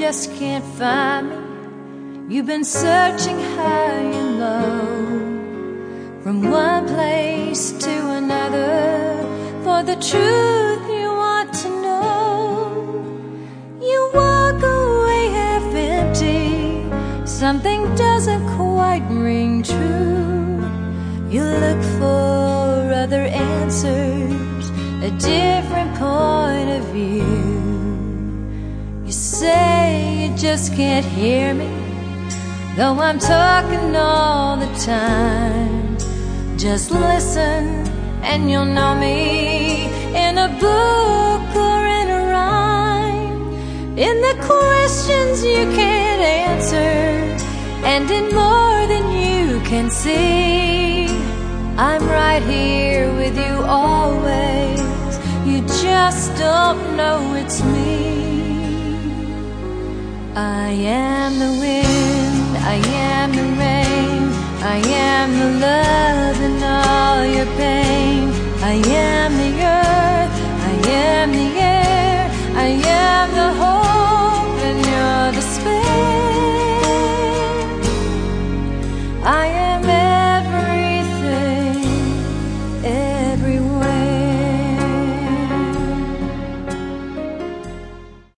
just can't find me. You've been searching high and low, from one place to another, for the truth you want to know. You walk away half empty, something doesn't quite ring true. You look for other answers, a different point of view. You say you just can't hear me, though I'm talking all the time. Just listen and you'll know me, in a book or in a rhyme, in the questions you can't answer, and in more than you can see. I'm right here with you always, you just don't know it's me. I am the wind, I am the rain, I am the love in all your pain. I am